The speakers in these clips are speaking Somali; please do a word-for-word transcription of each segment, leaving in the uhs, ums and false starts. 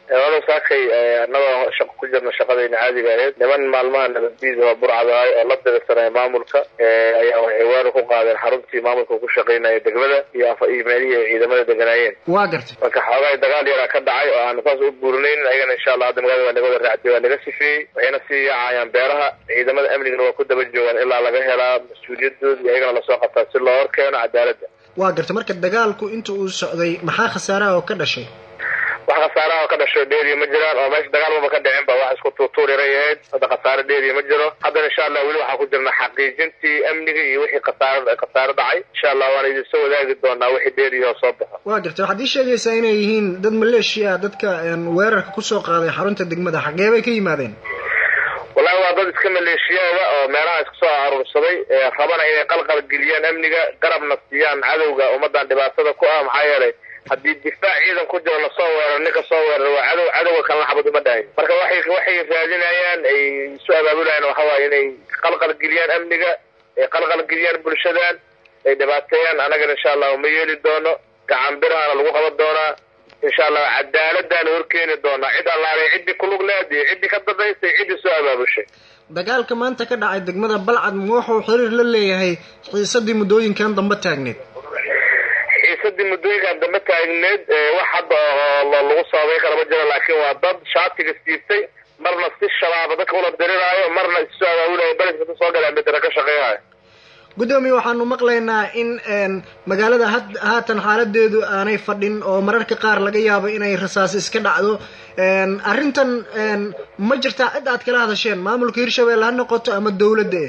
walaal saakay annaga shaqo ku jirna shaqadayna caadiga ahayd niman maalmaha nabadgelyada waa burcadahay oo la dagaalsanaya maamulka ayaa waxay weerar ku qaadeen xaruntii maamulka ku shaqeynaya degmada iyo meelihii ciidamada deganaayeen waa gartay marka xoogaa dagaal yar ka dhacay oo aan saas u buurnayn ayagana insha Allah hadda magaalada nabada raacday waa laga sifeeyay waxayna sii yaacayaan beeraha ciidamada amniga waa ku daba joogaan ilaa laga helaa mas'uuliyadooda iyagana la soo qabtaa si loo horkeeno cadaaladda waa gartay marka dagaalku inta uu socday maxaa khasaaraha oo ka dhashay wax khasaaraha ka dhashay dheeriyo ma jiraan oo meesha dagaalba ka dhicin ba wax isku tuutuureeyeen hada khasaare dheeriyo ma jiro hadda insha Allah wali waxa ku jirna xaqiijintii amniga iyo wixii khasaare khasaare dhacay insha Allah waan idin soo wadaagi doonaa wixii dheeriyo soo baxo waa gartay waxaad ii sheegaysaa inay yihiin dad Maleeshiya dadka weerarka ku soo qaaday xarunta degmada xagee bay ka yimaadeen wallahi waa dad iska Maleeshiyada oo meelaha isku soo aruursaday rabana inay qalqal geliyaan amniga garabna siiyaan cadawga ummadan dhibaatada ku ah maxaa yeelay haddii difaac ciidan ku jiro la soo weeraro ninka soo weeraro waa cadow cadowga kala xabad uma dhahay marka waxay waxay raadinayaan ay soo abaabulayaan waxa waaye inay qalqal geliyaan amniga ay qalqal geliyaan bulshadan ay dhibaateeyaan anagana insha Allah ma yeeli doono gacan biraana lagu qaban doonaa insha Allah cadaaladdan horkeeni doonaa cid allaale cid ku lug leedahay cid ka dambaysay cid soo abaabushay dagaalka maanta ka dhacay degmada Balcad wuxuu xiriir la leeyahay xiisadii muddooyinkan dambe taagneed xiisadii muddooyinkan dambe taagneed wax hadda lagu saabay kala jiro laakiin waa dad shaatiga siibtay marna si shabaab dadka ula diriraayo marna isoo abaabulay balcad soo galeen mid ka shaqeeyahay gudoomiye waxaanu maqlaynaa in magaalada haatan xaaladeedu aanay fadhin oo mararka qaar laga yaabo inay rasaas iska dhacdo arrintan ma jirtaa cid aad kala hadasheen maamulka Hirshabelle ha noqoto ama dawladda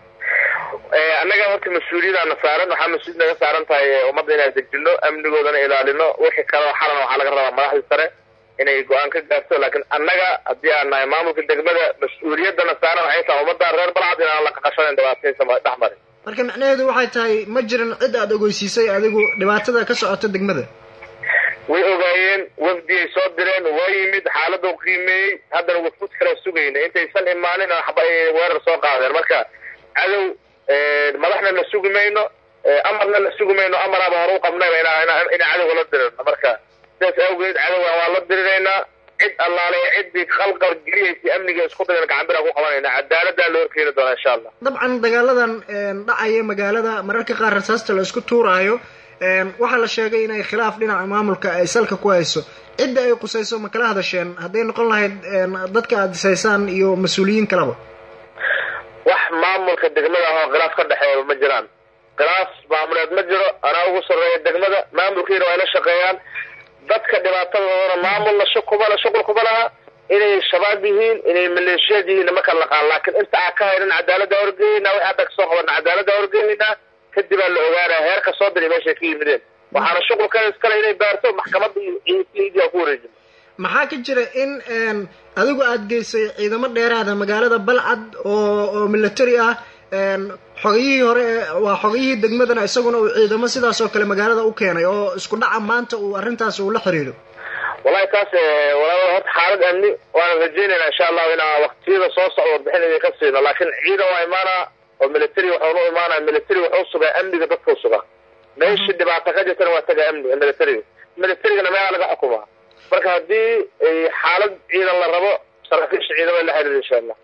ee anaga horta mas'uuliyadana saaran waxa mas'uuliyadna saaran tahay ummadda inay degdino amnigoodana ilaalino wixii kale xalan waxa laga rabaa madaxda sare inay go'aan ka gaarto laakiin anaga hadii aan nahay maamulka degmada mas'uuliyadana saaran ay tahay ummadda reer Balcad inaan la qaqashayn dhibaataysan dhaxmarin marka macnaheedu waxay tahay ma jiran cid aad ogeysiisay adigu dhibaatada ka socota degmada way ogaayeen wafdi ay soo direen way yimid xaaladda qiimeeyay haddana wafud kala sugayna intay san imaanin waxba ay weerar soo qaadeen marka cadow ee madaxna la sugimayno amarna la sugimayno amaraba hore u qabnay ina ina cadow la dirin marka sidaas awgeed cadow waa la dirinaynaa cid allaale cid khalqal geliyay amniga isku dayan gacan bira ku qabanayna cadaaladda loo horkeeni doona insha Allah dabcan dagaaladan dhacay magaalada mararka qaar rasaasta la isku tuuraayo waxa la sheegay inay khilaaf dhinaca maamulka ay salka ku hayso cid ay qusayso ma kala hadasheen haday noqon lahayd dadka aad disaysaan iyo mas'uuliyiin kalaba wax maamulka degmada oo khilaaf ka dhaxeeyo ma jiraan khilaaf maamuleed ma jiro ana ugu sareeyo degmada maamulkiina waa la shaqeeyaan dadka dhibaatada maamul la shaqo la shaqo ku balaha inay shabaab yihiin inay maleeshiyad yihiin ma kala qaan laakiin inta aan ka haynin cadaaladda horgeeyna waxa adag soo qaban cadaaladda horgeeyna kadib la ogaanaa heerka soo diray meesha ka yimideen waxaana shaqo kale iskala inay baarto maxkamadda iyo ku wareejin maxaa ka jira in adigu aad geysay ciidamo dheeraad ah magaalada Balcad oo oo military ah xogiyihii hore waa xogiyihii degmadana isaguna uu ciidamo sidaas oo kale magaalada u keenay oo isku dhaca maanta uu arintaas uu la xiriiro wallahi taas walaal hor xaalad amni waan rajaynaynaa insha Allah in waqtiyada soo socdo bixinaya ka siino laakiin ciidan waa imaana oo military waxa uu imaana military waxa uu sugaa amniga dadka sugaa meeshii dhibaato ka jirta waa taga amni military military-gana meel laga xukumaa marka hadii xaalad ciidan la rabo saraakiisha ciidamada la xiriir insha Allah